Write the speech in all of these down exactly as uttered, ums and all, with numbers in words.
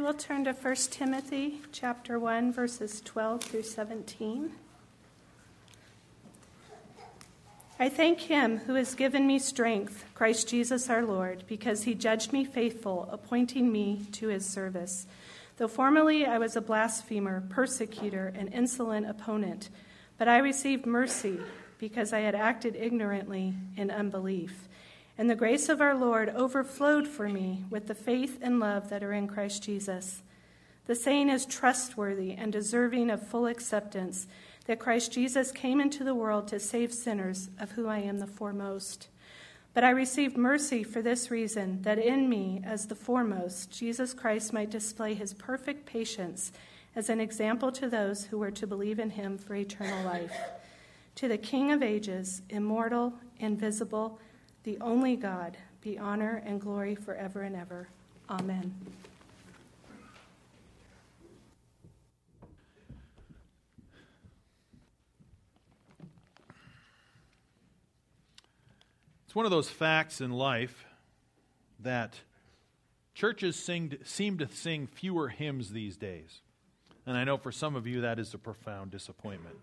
will turn to First Timothy chapter one, verses twelve through seventeen. I thank him who has given me strength, Christ Jesus our Lord, because he judged me faithful, appointing me to his service. Though formerly I was a blasphemer, persecutor, and insolent opponent, but I received mercy because I had acted ignorantly in unbelief. And the grace of our Lord overflowed for me with the faith and love that are in Christ Jesus. The saying is trustworthy and deserving of full acceptance, that Christ Jesus came into the world to save sinners, of whom I am the foremost. But I received mercy for this reason, that in me, as the foremost, Jesus Christ might display his perfect patience as an example to those who were to believe in him for eternal life. To the King of ages, immortal, invisible, the only God, be honor and glory forever and ever. Amen. It's one of those facts in life that churches sing, seem to sing fewer hymns these days. And I know for some of you that is a profound disappointment.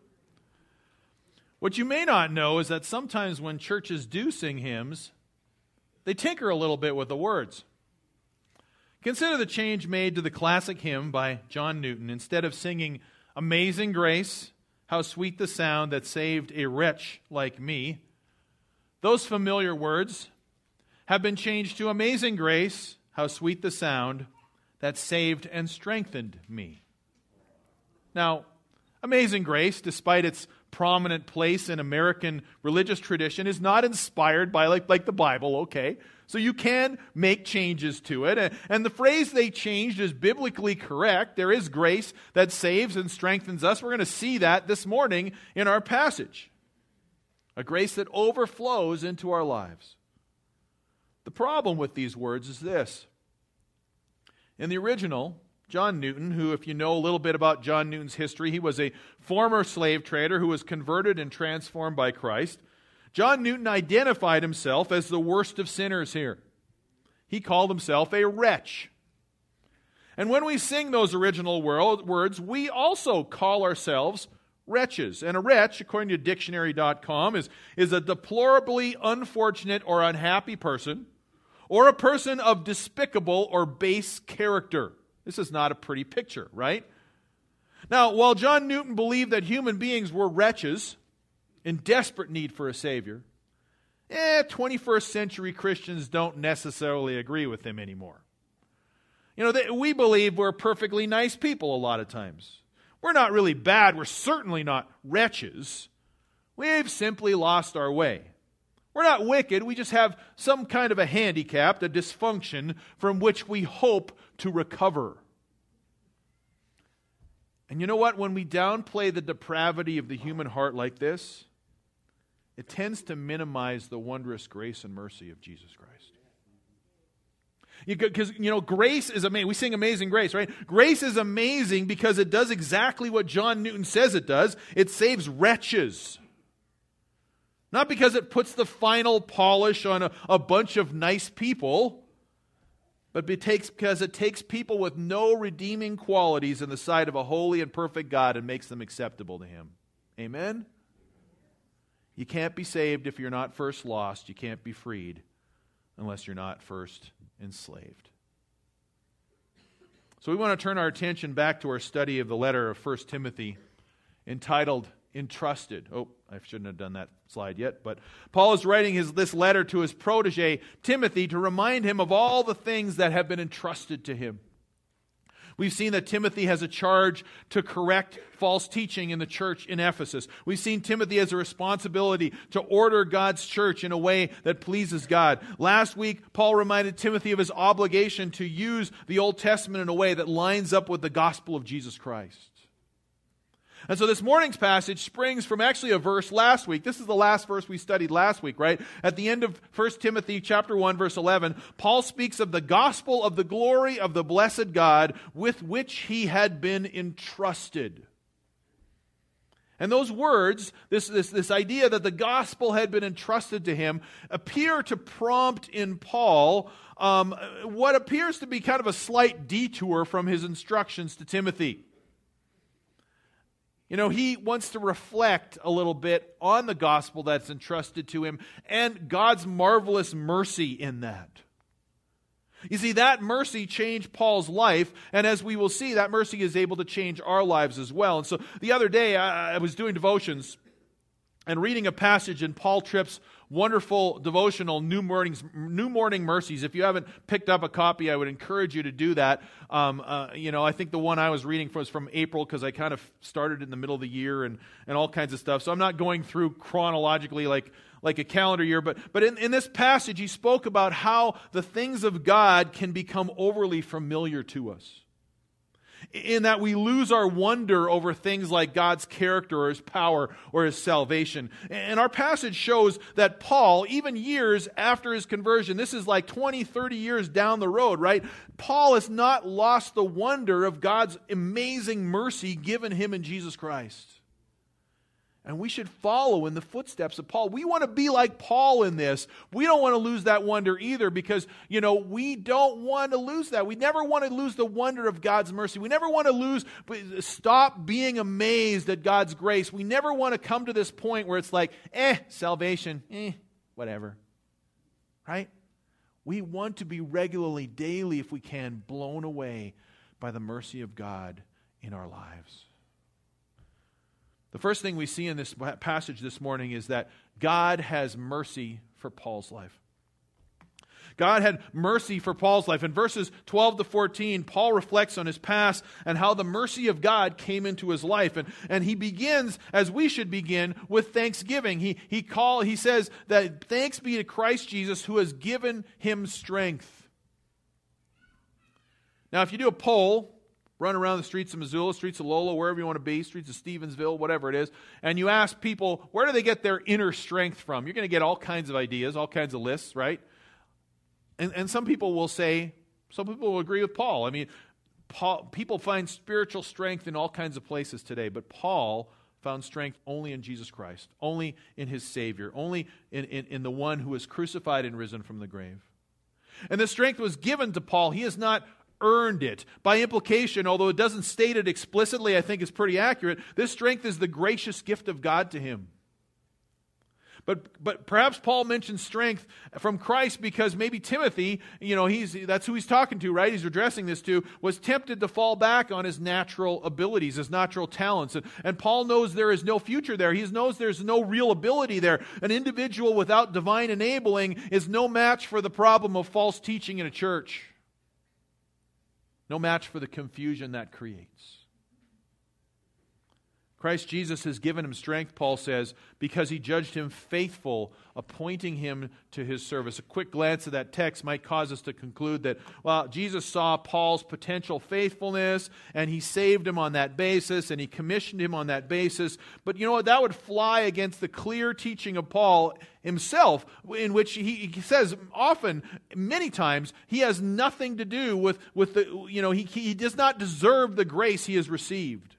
What you may not know is that sometimes when churches do sing hymns, they tinker a little bit with the words. Consider the change made to the classic hymn by John Newton. Instead of singing "Amazing Grace, how sweet the sound that saved a wretch like me," those familiar words have been changed to "Amazing Grace, how sweet the sound that saved and strengthened me." Now, Amazing Grace, despite its prominent place in American religious tradition, is not inspired by like, like the Bible, okay? So you can make changes to it. And, and the phrase they changed is biblically correct. There is grace that saves and strengthens us. We're going to see that this morning in our passage. A grace that overflows into our lives. The problem with these words is this. In the original, John Newton, who, if you know a little bit about John Newton's history, he was a former slave trader who was converted and transformed by Christ. John Newton identified himself as the worst of sinners here. He called himself a wretch. And when we sing those original words, we also call ourselves wretches. And a wretch, according to dictionary dot com, is, is a deplorably unfortunate or unhappy person, or a person of despicable or base character. This is not a pretty picture, right? Now, while John Newton believed that human beings were wretches in desperate need for a Savior, eh, twenty-first century Christians don't necessarily agree with him anymore. You know, they, we believe we're perfectly nice people a lot of times. We're not really bad. We're certainly not wretches. We've simply lost our way. We're not wicked. We just have some kind of a handicap, a dysfunction from which we hope to recover. And you know what? When we downplay the depravity of the human heart like this, it tends to minimize the wondrous grace and mercy of Jesus Christ. Because, you know, grace is amazing. We sing Amazing Grace, right? Grace is amazing because it does exactly what John Newton says it does. It saves wretches. Not because it puts the final polish on a, a bunch of nice people, but it takes, because it takes people with no redeeming qualities in the sight of a holy and perfect God and makes them acceptable to Him. Amen? You can't be saved if you're not first lost. You can't be freed unless you're not first enslaved. So we want to turn our attention back to our study of the letter of First Timothy entitled Entrusted. Oh, I shouldn't have done that slide yet, but Paul is writing his, this letter to his protege, Timothy, to remind him of all the things that have been entrusted to him. We've seen that Timothy has a charge to correct false teaching in the church in Ephesus. We've seen Timothy has a responsibility to order God's church in a way that pleases God. Last week, Paul reminded Timothy of his obligation to use the Old Testament in a way that lines up with the gospel of Jesus Christ. And so this morning's passage springs from actually a verse last week. This is the last verse we studied last week, right? At the end of First Timothy chapter one, verse eleven, Paul speaks of the gospel of the glory of the blessed God with which he had been entrusted. And those words, this, this, this idea that the gospel had been entrusted to him, appear to prompt in Paul um, what appears to be kind of a slight detour from his instructions to Timothy. You know, he wants to reflect a little bit on the gospel that's entrusted to him and God's marvelous mercy in that. You see, that mercy changed Paul's life, and as we will see, that mercy is able to change our lives as well. And so the other day, I, I was doing devotions and reading a passage in Paul Tripp's wonderful devotional, New Mornings, New Morning Mercies. If you haven't picked up a copy, I would encourage you to do that. Um, uh, you know, I think the one I was reading was from April because I kind of started in the middle of the year and, and all kinds of stuff. So I'm not going through chronologically like like a calendar year, but, but in, in this passage, he spoke about how the things of God can become overly familiar to us. In that we lose our wonder over things like God's character or His power or His salvation. And our passage shows that Paul, even years after his conversion, this is like twenty, thirty years down the road, right? Paul has not lost the wonder of God's amazing mercy given him in Jesus Christ. And we should follow in the footsteps of Paul. We want to be like Paul in this. We don't want to lose that wonder either because, you know, we don't want to lose that. We never want to lose the wonder of God's mercy. We never want to lose, stop being amazed at God's grace. We never want to come to this point where it's like, eh, salvation, eh, whatever. Right? We want to be regularly, daily, if we can, blown away by the mercy of God in our lives. The first thing we see in this passage this morning is that God has mercy for Paul's life. God had mercy for Paul's life. In verses twelve to fourteen, Paul reflects on his past and how the mercy of God came into his life. And, and he begins, as we should begin, with thanksgiving. He, he, call, he says that thanks be to Christ Jesus who has given him strength. Now, if you do a poll, run around the streets of Missoula, streets of Lola, wherever you want to be, streets of Stevensville, whatever it is, and you ask people, where do they get their inner strength from? You're going to get all kinds of ideas, all kinds of lists, right? And, and some people will say, some people will agree with Paul. I mean, Paul, people find spiritual strength in all kinds of places today, but Paul found strength only in Jesus Christ, only in his Savior, only in, in, in the one who was crucified and risen from the grave. And the strength was given to Paul. He has not earned it. By implication, although it doesn't state it explicitly, I think it's pretty accurate, this strength is the gracious gift of God to him. But but perhaps Paul mentions strength from Christ because maybe Timothy, you know, he's that's who he's talking to, right? He's addressing this to, was tempted to fall back on his natural abilities, his natural talents. And, and Paul knows there is no future there. He knows there's no real ability there. An individual without divine enabling is no match for the problem of false teaching in a church. No match for the confusion that creates. Christ Jesus has given him strength, Paul says, because he judged him faithful, appointing him to his service. A quick glance at that text might cause us to conclude that, well, Jesus saw Paul's potential faithfulness, and he saved him on that basis, and he commissioned him on that basis. But you know what? That would fly against the clear teaching of Paul himself, in which he, he says often, many times, he has nothing to do with, with the, you know, he, he does not deserve the grace he has received.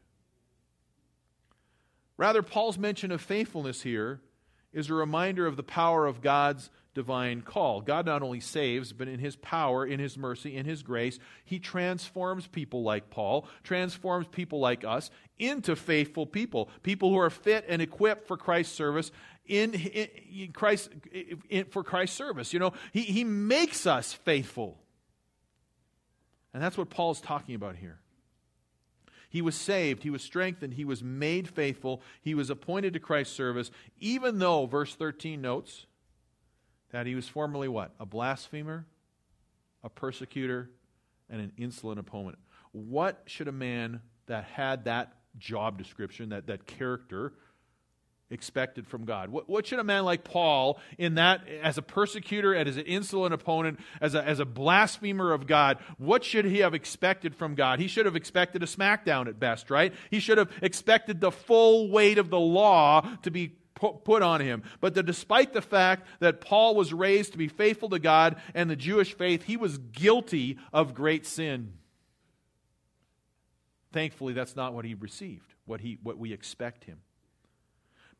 Rather, Paul's mention of faithfulness here is a reminder of the power of God's divine call. God not only saves, but in His power, in His mercy, in His grace, He transforms people like Paul, transforms people like us into faithful people, people who are fit and equipped for Christ's service, in, in, in Christ in, for Christ's service. You know, he, he makes us faithful. And that's what Paul's talking about here. He was saved, he was strengthened, he was made faithful, he was appointed to Christ's service, even though, verse thirteen notes, that he was formerly what? A blasphemer, a persecutor, and an insolent opponent. What should a man that had that job description, that, that character, expected from God? What, what should a man like Paul, in that, as a persecutor, as an insolent opponent, as a, as a blasphemer of God, what should he have expected from God? He should have expected a smackdown at best, right? He should have expected the full weight of the law to be put on him. But the, despite the fact that Paul was raised to be faithful to God and the Jewish faith, he was guilty of great sin. Thankfully, that's not what he received, what he what we expect him.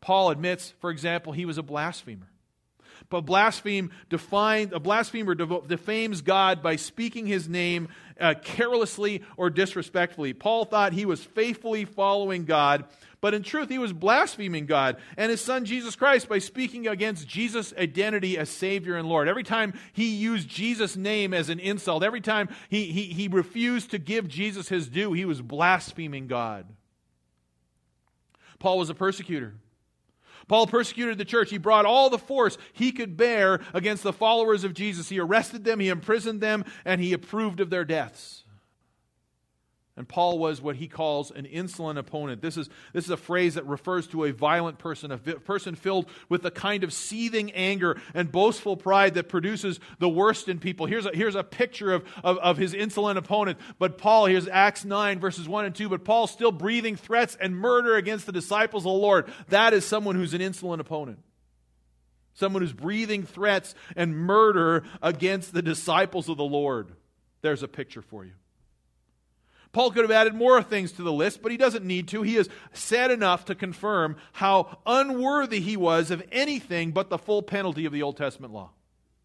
Paul admits, for example, he was a blasphemer. But blaspheme defined, a blasphemer defames God by speaking his name uh, carelessly or disrespectfully. Paul thought he was faithfully following God, but in truth he was blaspheming God and his Son Jesus Christ by speaking against Jesus' identity as Savior and Lord. Every time he used Jesus' name as an insult, every time he, he, he refused to give Jesus his due, he was blaspheming God. Paul was a persecutor. Paul persecuted the church. He brought all the force he could bear against the followers of Jesus. He arrested them, he imprisoned them, and he approved of their deaths. And Paul was what he calls an insolent opponent. This is, this is a phrase that refers to a violent person, a vi- person filled with a kind of seething anger and boastful pride that produces the worst in people. Here's a, here's a picture of, of, of his insolent opponent. But Paul, here's Acts nine, verses one and two, but Paul's still breathing threats and murder against the disciples of the Lord. That is someone who's an insolent opponent. Someone who's breathing threats and murder against the disciples of the Lord. There's a picture for you. Paul could have added more things to the list, but he doesn't need to. He has said enough to confirm how unworthy he was of anything but the full penalty of the Old Testament law.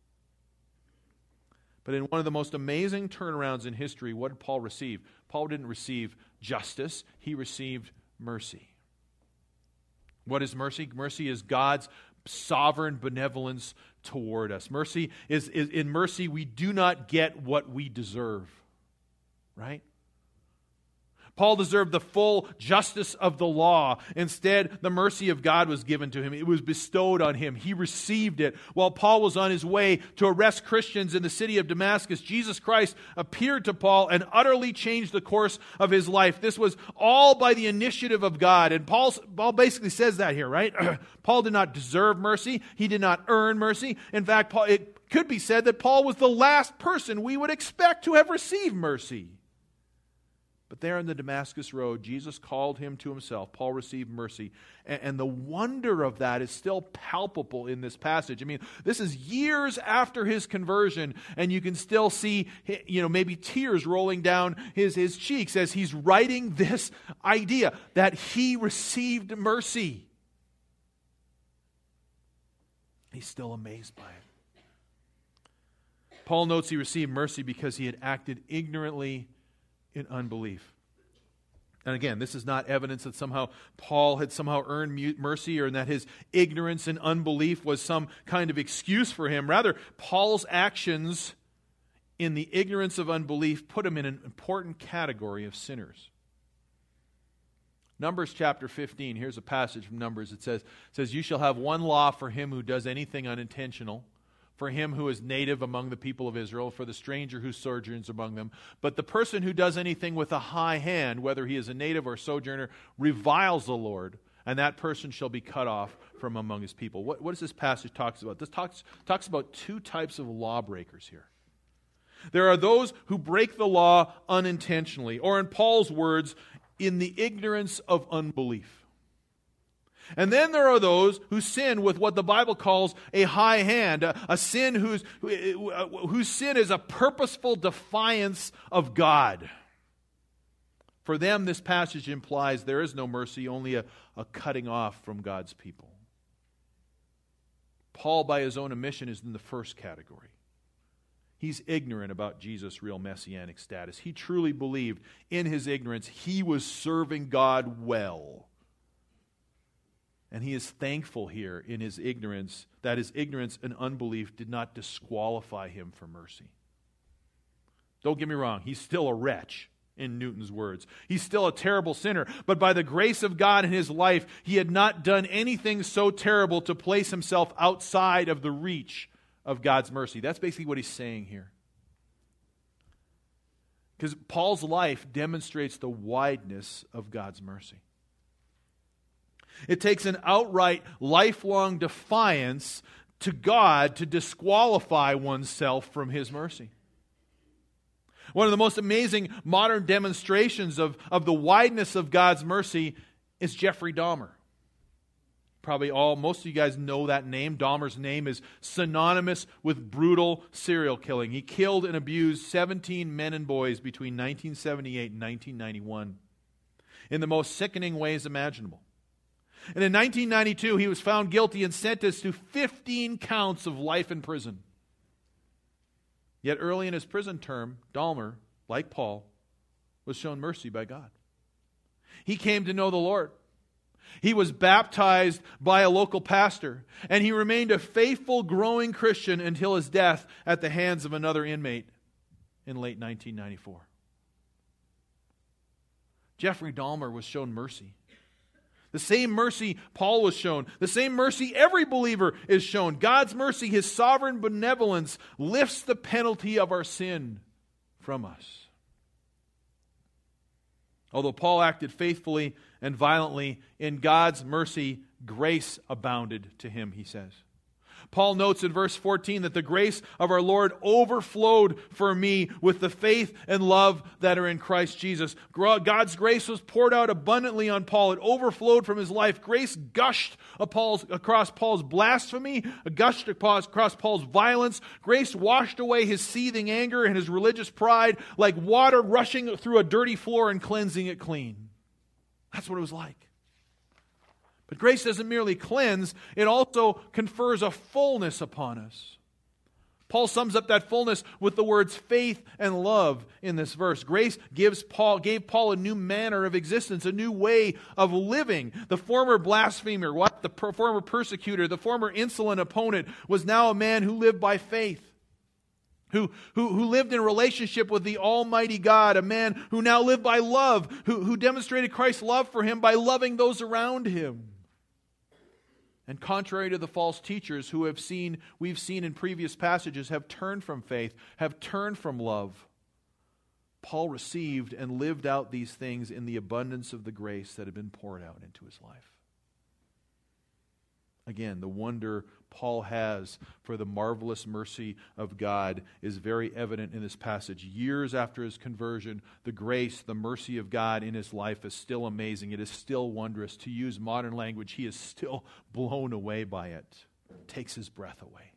But in one of the most amazing turnarounds in history, what did Paul receive? Paul didn't receive justice, he received mercy. What is mercy? Mercy is God's sovereign benevolence toward us. Mercy is, is in mercy we do not get what we deserve. Right? Paul deserved the full justice of the law. Instead, the mercy of God was given to him. It was bestowed on him. He received it. While Paul was on his way to arrest Christians in the city of Damascus, Jesus Christ appeared to Paul and utterly changed the course of his life. This was all by the initiative of God. And Paul, Paul basically says that here, right? Paul did not deserve mercy. He did not earn mercy. In fact, Paul, it could be said that Paul was the last person we would expect to have received mercy. But there on the Damascus road, Jesus called him to himself. Paul received mercy. And, and the wonder of that is still palpable in this passage. I mean, this is years after his conversion, and you can still see, you know, maybe tears rolling down his, his cheeks as he's writing this idea that he received mercy. He's still amazed by it. Paul notes he received mercy because he had acted ignorantly in unbelief. And again, this is not evidence that somehow Paul had somehow earned mercy or that his ignorance and unbelief was some kind of excuse for him. Rather, Paul's actions in the ignorance of unbelief put him in an important category of sinners. Numbers chapter fifteen, here's a passage from Numbers. It says, it says, "You shall have one law for him who does anything unintentional, for him who is native among the people of Israel, for the stranger who sojourns among them. But the person who does anything with a high hand, whether he is a native or sojourner, reviles the Lord, and that person shall be cut off from among his people." What, what does this passage talk about? This talks, talks about two types of lawbreakers here. There are those who break the law unintentionally, or in Paul's words, in the ignorance of unbelief. And then there are those who sin with what the Bible calls a high hand, a, a sin whose, whose sin is a purposeful defiance of God. For them, this passage implies there is no mercy, only a, a cutting off from God's people. Paul, by his own admission, is in the first category. He's ignorant about Jesus' real messianic status. He truly believed in his ignorance he was serving God well. And he is thankful here in his ignorance that his ignorance and unbelief did not disqualify him for mercy. Don't get me wrong, he's still a wretch, in Newton's words. He's still a terrible sinner, but by the grace of God in his life, he had not done anything so terrible to place himself outside of the reach of God's mercy. That's basically what he's saying here. Because Paul's life demonstrates the wideness of God's mercy. It takes an outright, lifelong defiance to God to disqualify oneself from his mercy. One of the most amazing modern demonstrations of, of the wideness of God's mercy is Jeffrey Dahmer. Probably all, most of you guys know that name. Dahmer's name is synonymous with brutal serial killing. He killed and abused seventeen men and boys between nineteen seventy-eight and nineteen ninety-one in the most sickening ways imaginable. And in nineteen ninety-two, he was found guilty and sentenced to fifteen counts of life in prison. Yet early in his prison term, Dahmer, like Paul, was shown mercy by God. He came to know the Lord. He was baptized by a local pastor, and he remained a faithful, growing Christian until his death at the hands of another inmate in late nineteen ninety-four. Jeffrey Dahmer was shown mercy. The same mercy Paul was shown, the same mercy every believer is shown. God's mercy, His sovereign benevolence, lifts the penalty of our sin from us. Although Paul acted faithfully and violently, in God's mercy, grace abounded to him, he says. Paul notes in verse fourteen that the grace of our Lord overflowed for me with the faith and love that are in Christ Jesus. God's grace was poured out abundantly on Paul. It overflowed from his life. Grace gushed across Paul's blasphemy, gushed across Paul's violence. Grace washed away his seething anger and his religious pride like water rushing through a dirty floor and cleansing it clean. That's what it was like. But grace doesn't merely cleanse, it also confers a fullness upon us. Paul sums up that fullness with the words faith and love in this verse. Grace gives Paul, gave Paul a new manner of existence, a new way of living. The former blasphemer, what? The per- former persecutor, the former insolent opponent was now a man who lived by faith. Who, who, who lived in relationship with the Almighty God, a man who now lived by love, who, who demonstrated Christ's love for him by loving those around him. And contrary to the false teachers who have seen, we've seen in previous passages, have turned from faith, have turned from love, Paul received and lived out these things in the abundance of the grace that had been poured out into his life. Again, the wonder Paul has for the marvelous mercy of God is very evident in this passage. Years after his conversion, the grace, the mercy of God in his life is still amazing. It is still wondrous. To use modern language, he is still blown away by it. It takes his breath away.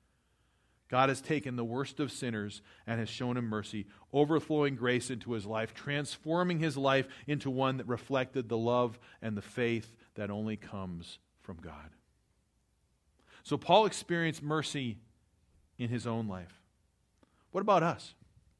God has taken the worst of sinners and has shown him mercy, overflowing grace into his life, transforming his life into one that reflected the love and the faith that only comes from God. So Paul experienced mercy in his own life. What about us?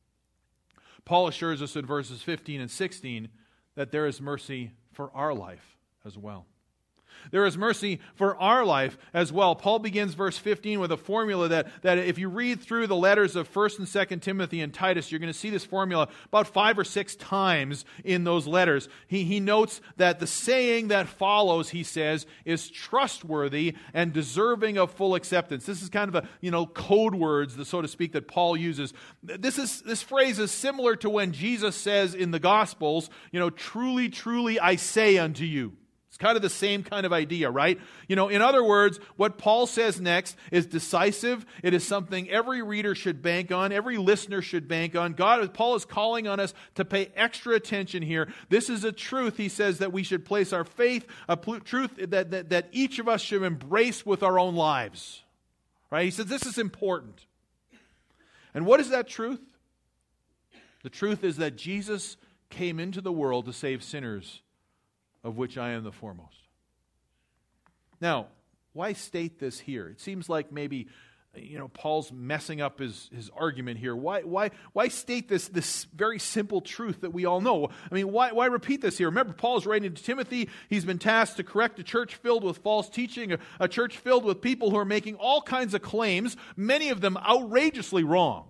Paul assures us in verses fifteen and sixteen that there is mercy for our life as well. There is mercy for our life as well. Paul begins verse fifteen with a formula that, that if you read through the letters of First and Second Timothy and Titus, you're going to see this formula about five or six times in those letters. He, he notes that the saying that follows, he says, is trustworthy and deserving of full acceptance. This is kind of a, you know, code words, so to speak, that Paul uses. This is this phrase is similar to when Jesus says in the Gospels, you know, truly, truly, I say unto you. It's kind of the same kind of idea, right? You know, in other words, what Paul says next is decisive. It is something every reader should bank on, every listener should bank on. God, Paul is calling on us to pay extra attention here. This is a truth, he says, that we should place our faith, a pl- truth that, that, that each of us should embrace with our own lives. Right? He says this is important. And what is that truth? The truth is that Jesus came into the world to save sinners, of which I am the foremost. Now, why state this here? It seems like maybe, you know, Paul's messing up his, his argument here. Why, why, why state this, this very simple truth that we all know? I mean, why, why repeat this here? Remember, Paul's writing to Timothy. He's been tasked to correct a church filled with false teaching, a, a church filled with people who are making all kinds of claims, many of them outrageously wrong.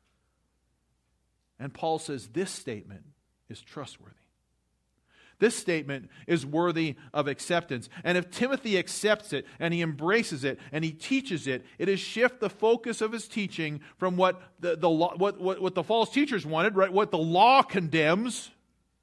And Paul says this statement is trustworthy. This statement is worthy of acceptance. And if Timothy accepts it and he embraces it and he teaches it, it is shift the focus of his teaching from what the, the law, what, what, what the false teachers wanted, right? What the law condemns,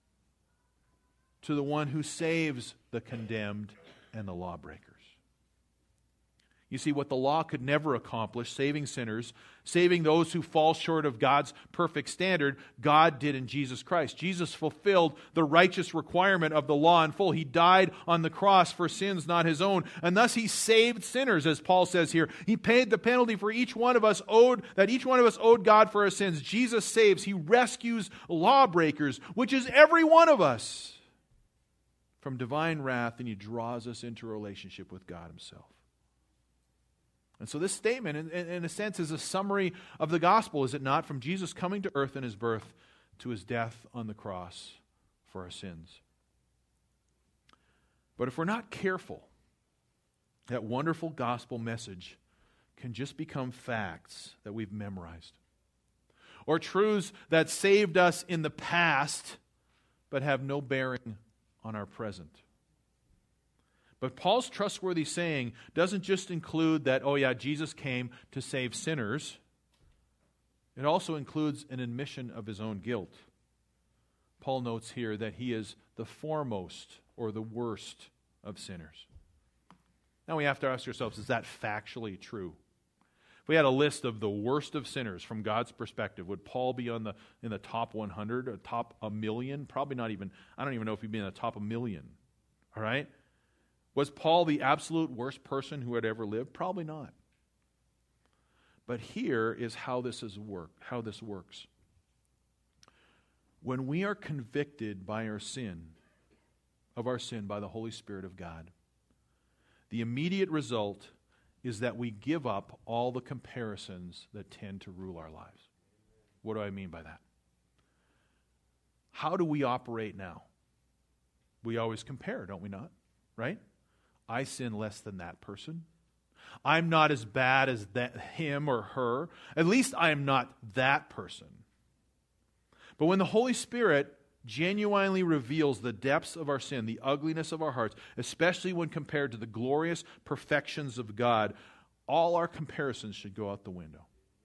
to the one who saves the condemned and the lawbreakers. You see, what the law could never accomplish, saving sinners, saving those who fall short of God's perfect standard, God did in Jesus Christ. Jesus fulfilled the righteous requirement of the law in full. He died on the cross for sins not his own, and thus he saved sinners, as Paul says here. He paid the penalty for each one of us owed, that each one of us owed God for our sins. Jesus saves. He rescues lawbreakers, which is every one of us. from divine wrath, and he draws us into a relationship with God himself. And so this statement, in, in, in a sense, is a summary of the gospel, is it not? From Jesus coming to earth in his birth to his death on the cross for our sins. But if we're not careful, that wonderful gospel message can just become facts that we've memorized, or truths that saved us in the past but have no bearing on our present. But Paul's trustworthy saying doesn't just include that, oh yeah, Jesus came to save sinners. It also includes an admission of his own guilt. Paul notes here that he is the foremost or the worst of sinners. Now we have to ask ourselves, is that factually true? If we had a list of the worst of sinners from God's perspective, would Paul be on the in the top one hundred or top a million? Probably not even, I don't even know if he'd be in the top a million. All right? Was Paul the absolute worst person who had ever lived? Probably not. But here is how this is work, how this works. When we are convicted by our sin, of our sin by the Holy Spirit of God, the immediate result is that we give up all the comparisons that tend to rule our lives. What do I mean by that? How do we operate now? We always compare, don't we not? Right? I sin less than that person. I'm not as bad as that, him or her. At least I am not that person. But when the Holy Spirit genuinely reveals the depths of our sin, the ugliness of our hearts, especially when compared to the glorious perfections of God, all our comparisons should go out the window.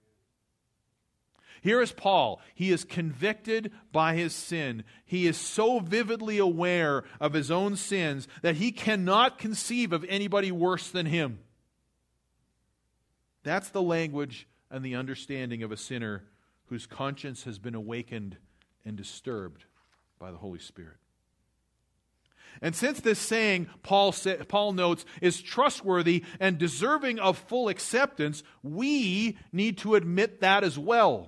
Here is Paul. He is convicted by his sin. He is so vividly aware of his own sins that he cannot conceive of anybody worse than him. That's the language and the understanding of a sinner whose conscience has been awakened and disturbed by the Holy Spirit. And since this saying, Paul, sa- Paul notes, is trustworthy and deserving of full acceptance, we need to admit that as well.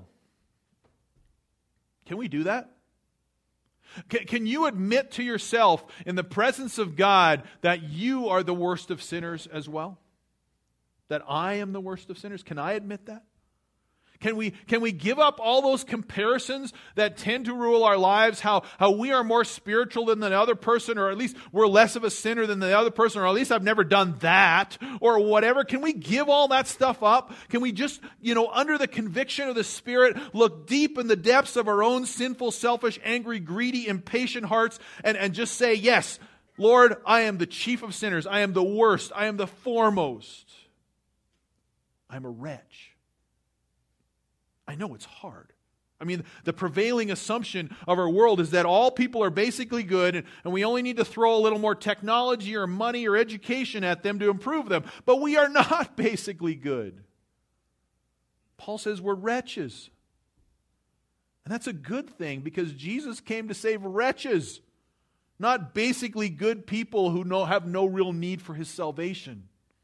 Can we do that? Can, can you admit to yourself in the presence of God that you are the worst of sinners as well? That I am the worst of sinners? Can I admit that? Can we, can we give up all those comparisons that tend to rule our lives? How, how we are more spiritual than the other person, or at least we're less of a sinner than the other person, or at least I've never done that, or whatever. Can we give all that stuff up? Can we just, you know, under the conviction of the Spirit, look deep in the depths of our own sinful, selfish, angry, greedy, impatient hearts and, and just say, yes, Lord, I am the chief of sinners. I am the worst. I am the foremost. I'm a wretch. I know it's hard. I mean, the prevailing assumption of our world is that all people are basically good, and, and we only need to throw a little more technology or money or education at them to improve them. But we are not basically good. Paul says we're wretches. And that's a good thing, because Jesus came to save wretches, not basically good people who know, have no real need for his salvation.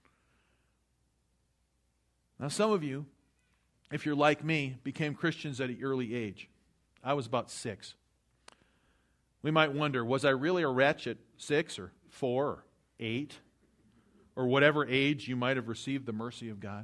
Now, some of you, if you're like me, became Christians at an early age. I was about six. We might wonder, was I really a wretch at six or four or eight or whatever age you might have received the mercy of God?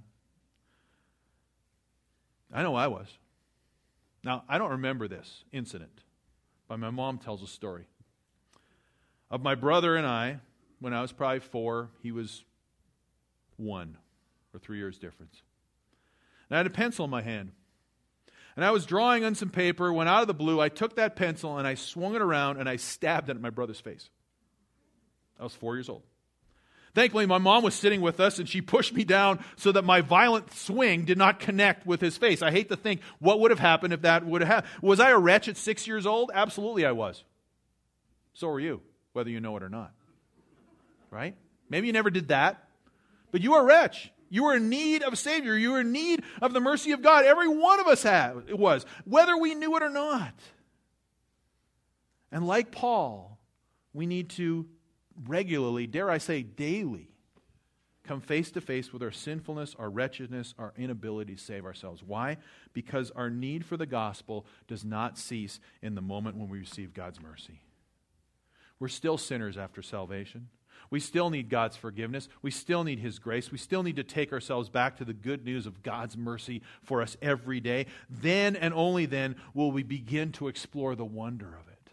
I know I was. Now, I don't remember this incident, but my mom tells a story of my brother and I. When I was probably four, he was one, or three years difference. And I had a pencil in my hand. And I was drawing on some paper. When out of the blue, I took that pencil and I swung it around and I stabbed it at my brother's face. I was four years old. Thankfully, my mom was sitting with us and she pushed me down so that my violent swing did not connect with his face. I hate to think what would have happened if that would have happened. Was I a wretch at six years old? Absolutely I was. So were you, whether you know it or not. Right? Maybe you never did that, but you are a wretch. You were in need of a Savior. You were in need of the mercy of God. Every one of us had, it was, whether we knew it or not. And like Paul, we need to regularly, dare I say daily, come face to face with our sinfulness, our wretchedness, our inability to save ourselves. Why? Because our need for the gospel does not cease in the moment when we receive God's mercy. We're still sinners after salvation. We still need God's forgiveness. We still need His grace. We still need to take ourselves back to the good news of God's mercy for us every day. Then and only then will we begin to explore the wonder of it.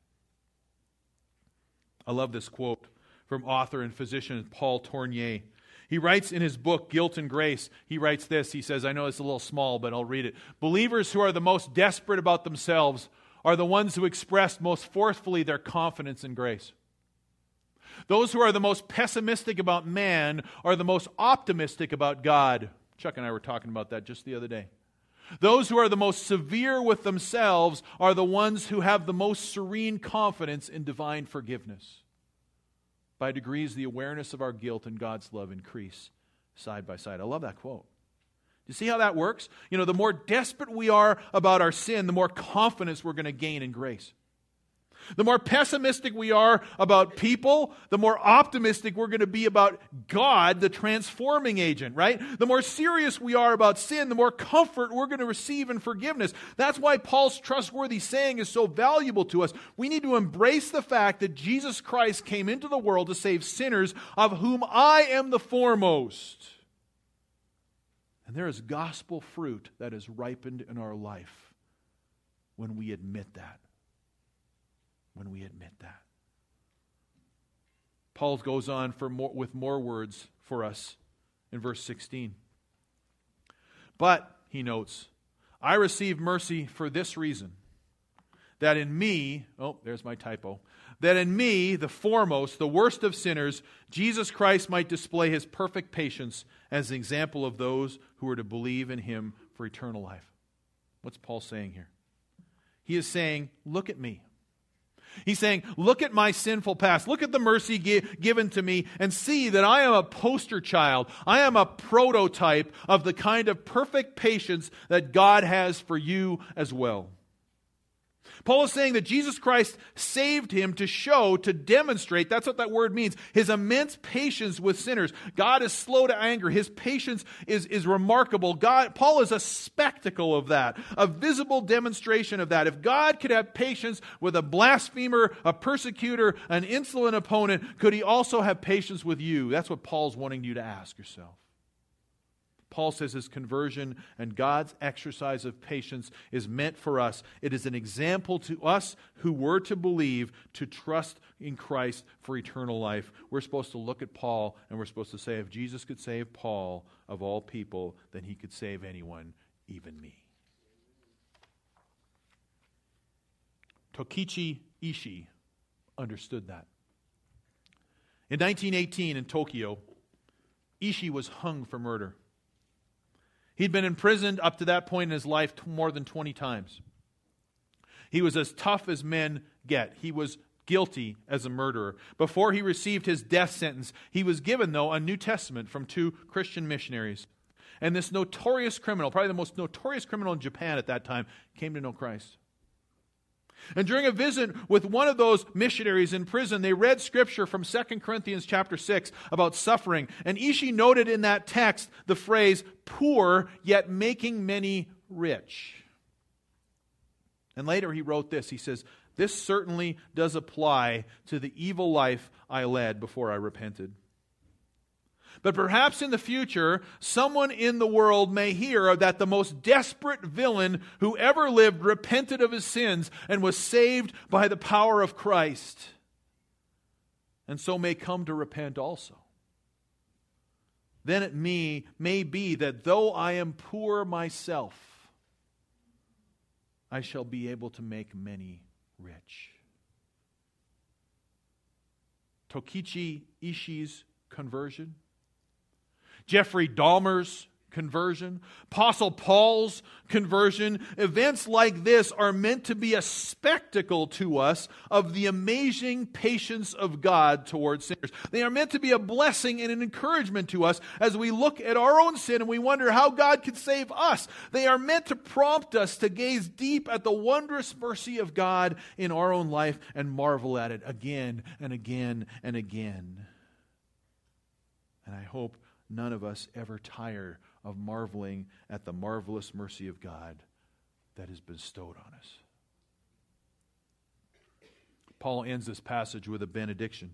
I love this quote from author and physician Paul Tournier. He writes in his book, Guilt and Grace, he writes this. He says, I know it's a little small, but I'll read it. Believers who are the most desperate about themselves are the ones who express most forcefully their confidence in grace. Those who are the most pessimistic about man are the most optimistic about God. Chuck and I were talking about that just the other day. Those who are the most severe with themselves are the ones who have the most serene confidence in divine forgiveness. By degrees, the awareness of our guilt and God's love increase side by side. I love that quote. You see how that works? You know, the more desperate we are about our sin, the more confidence we're going to gain in grace. The more pessimistic we are about people, the more optimistic we're going to be about God, the transforming agent, right? The more serious we are about sin, the more comfort we're going to receive in forgiveness. That's why Paul's trustworthy saying is so valuable to us. We need to embrace the fact that Jesus Christ came into the world to save sinners, of whom I am the foremost. And there is gospel fruit that is ripened in our life when we admit that. When we admit that. Paul goes on for more, with more words for us in verse sixteen. But, he notes, I receive mercy for this reason, that in me, oh, there's my typo, that in me, the foremost, the worst of sinners, Jesus Christ might display His perfect patience as an example of those who are to believe in Him for eternal life. What's Paul saying here? He is saying, look at me. He's saying, look at my sinful past. Look at the mercy gi- given to me and see that I am a poster child. I am a prototype of the kind of perfect patience that God has for you as well. Paul is saying that Jesus Christ saved him to show, to demonstrate, that's what that word means, His immense patience with sinners. God is slow to anger. His patience is, is remarkable. God, Paul is a spectacle of that, a visible demonstration of that. If God could have patience with a blasphemer, a persecutor, an insolent opponent, could He also have patience with you? That's what Paul's wanting you to ask yourself. Paul says his conversion and God's exercise of patience is meant for us. It is an example to us who were to believe, to trust in Christ for eternal life. We're supposed to look at Paul and we're supposed to say, if Jesus could save Paul of all people, then He could save anyone, even me. Tokichi Ishii understood that. In nineteen eighteen in Tokyo, Ishii was hung for murder. He'd been imprisoned up to that point in his life more than twenty times. He was as tough as men get. He was guilty as a murderer. Before he received his death sentence, he was given, though, a New Testament from two Christian missionaries. And this notorious criminal, probably the most notorious criminal in Japan at that time, came to know Christ. And during a visit with one of those missionaries in prison, they read scripture from Second Corinthians chapter six about suffering. And Ishii noted in that text the phrase, poor yet making many rich. And later he wrote this. He says, this certainly does apply to the evil life I led before I repented. But perhaps in the future, someone in the world may hear that the most desperate villain who ever lived repented of his sins and was saved by the power of Christ, and so may come to repent also. Then it may, may be that though I am poor myself, I shall be able to make many rich. Tokichi Ishii's conversion, Jeffrey Dahmer's conversion, Apostle Paul's conversion. Events like this are meant to be a spectacle to us of the amazing patience of God towards sinners. They are meant to be a blessing and an encouragement to us as we look at our own sin and we wonder how God could save us. They are meant to prompt us to gaze deep at the wondrous mercy of God in our own life and marvel at it again and again and again. And I hope none of us ever tire of marveling at the marvelous mercy of God that is bestowed on us. Paul ends this passage with a benediction.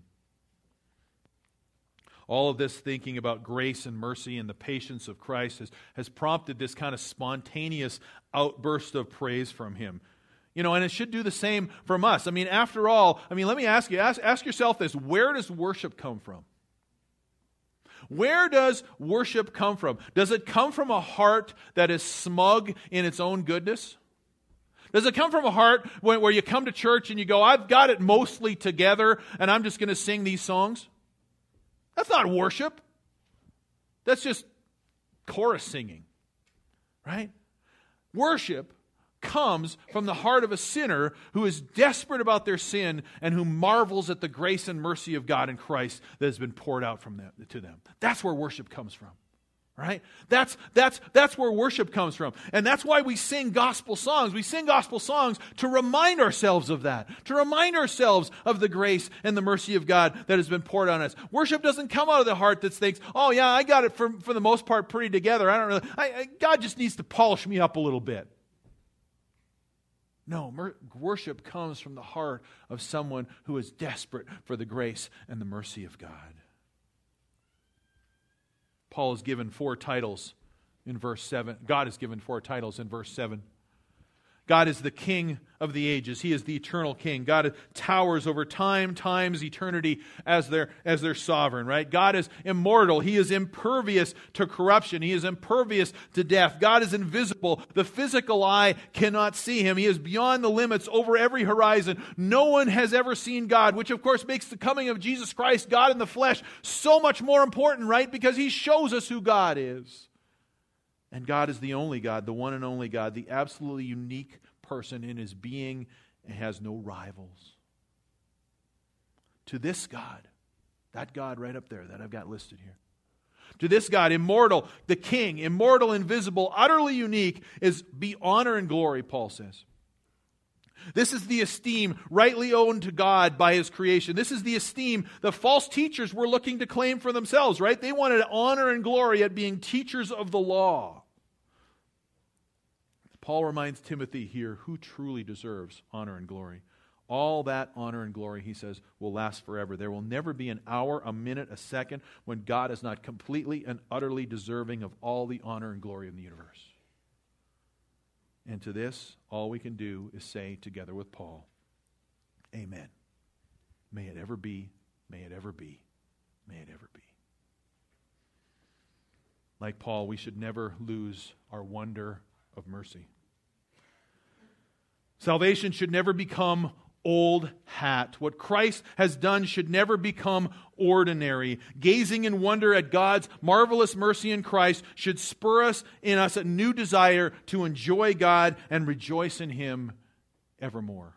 All of this thinking about grace and mercy and the patience of Christ has, has prompted this kind of spontaneous outburst of praise from him. You know, and it should do the same from us. I mean, after all, I mean, let me ask you, ask, ask yourself this, where does worship come from? Where does worship come from? Does it come from a heart that is smug in its own goodness? Does it come from a heart where, where you come to church and you go, I've got it mostly together and I'm just going to sing these songs? That's not worship. That's just chorus singing, right? Worship comes from the heart of a sinner who is desperate about their sin and who marvels at the grace and mercy of God in Christ that has been poured out from them, to them. That's where worship comes from, right? That's, that's, that's where worship comes from. And that's why we sing gospel songs. We sing gospel songs to remind ourselves of that, to remind ourselves of the grace and the mercy of God that has been poured on us. Worship doesn't come out of the heart that thinks, oh yeah, I got it for, for the most part pretty together. I don't really, I, I, God just needs to polish me up a little bit. No, mer- worship comes from the heart of someone who is desperate for the grace and the mercy of God. Paul is given four titles in verse seven. God is given four titles in verse seven. God is the King of the ages. He is the eternal King. God towers over time, times, eternity as their, as their sovereign, right? God is immortal. He is impervious to corruption. He is impervious to death. God is invisible. The physical eye cannot see Him. He is beyond the limits, over every horizon. No one has ever seen God, which of course makes the coming of Jesus Christ, God in the flesh, so much more important, right? Because He shows us who God is. And God is the only God, the one and only God, the absolutely unique person in His being and has no rivals. To this God, that God right up there that I've got listed here, to this God, immortal, the King, immortal, invisible, utterly unique, is be honor and glory, Paul says. This is the esteem rightly owed to God by His creation. This is the esteem the false teachers were looking to claim for themselves, right? They wanted honor and glory at being teachers of the law. Paul reminds Timothy here who truly deserves honor and glory. All that honor and glory, he says, will last forever. There will never be an hour, a minute, a second when God is not completely and utterly deserving of all the honor and glory in the universe. And to this, all we can do is say together with Paul, Amen. May it ever be, may it ever be, may it ever be. Like Paul, we should never lose our wonder of mercy. Salvation should never become old hat. What Christ has done should never become ordinary. Gazing in wonder at God's marvelous mercy in Christ should spur us in us a new desire to enjoy God and rejoice in Him evermore.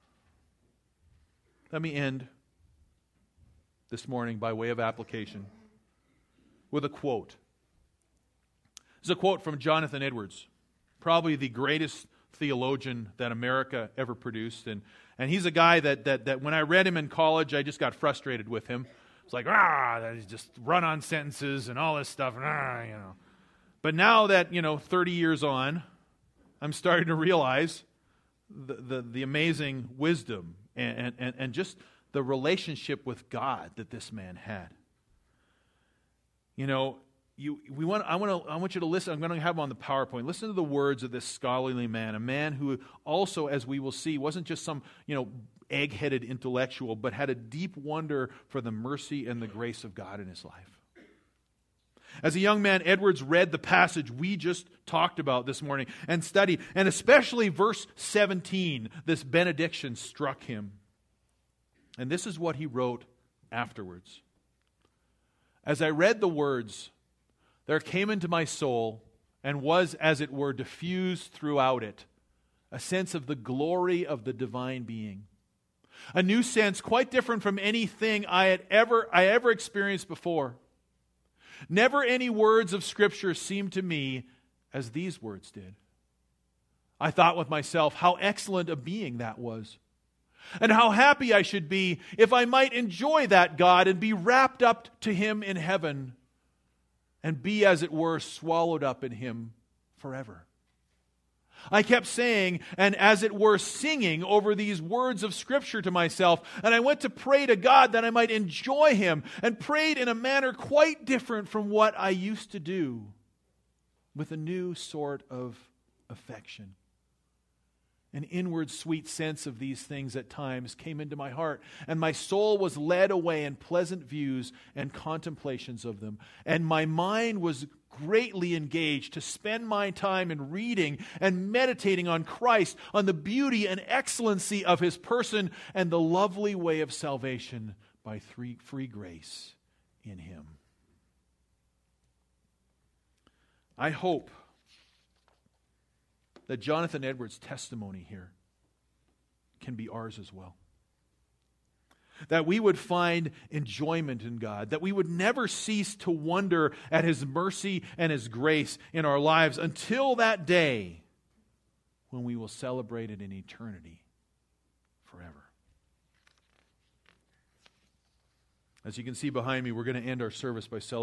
Let me end this morning by way of application with a quote. This is a quote from Jonathan Edwards, probably the greatest theologian that America ever produced. And, and he's a guy that, that, that when I read him in college, I just got frustrated with him. It's like, ah, he's just run-on sentences and all this stuff. And, ah, you know. But now that, you know, thirty years on, I'm starting to realize the, the, the amazing wisdom and, and, and just the relationship with God that this man had. You know, You, we want, I, want to, I want you to listen. I'm going to have him on the PowerPoint. Listen to the words of this scholarly man, a man who also, as we will see, wasn't just some, you know, egg-headed intellectual, but had a deep wonder for the mercy and the grace of God in his life. As a young man, Edwards read the passage we just talked about this morning and studied, and especially verse seventeen, this benediction struck him. And this is what he wrote afterwards. As I read the words, there came into my soul, and was, as it were, diffused throughout it, a sense of the glory of the divine being. A new sense quite different from anything I had ever, I ever experienced before. Never any words of Scripture seemed to me as these words did. I thought with myself, how excellent a being that was. And how happy I should be if I might enjoy that God and be wrapped up to Him in heaven, and be, as it were, swallowed up in Him forever. I kept saying, and as it were singing over these words of Scripture to myself, and I went to pray to God that I might enjoy Him, and prayed in a manner quite different from what I used to do, with a new sort of affection. An inward sweet sense of these things at times came into my heart, and my soul was led away in pleasant views and contemplations of them, and my mind was greatly engaged to spend my time in reading and meditating on Christ, on the beauty and excellency of His person, and the lovely way of salvation by free, free grace in Him. I hope that Jonathan Edwards' testimony here can be ours as well. That we would find enjoyment in God, that we would never cease to wonder at His mercy and His grace in our lives until that day when we will celebrate it in eternity forever. As you can see behind me, we're going to end our service by celebrating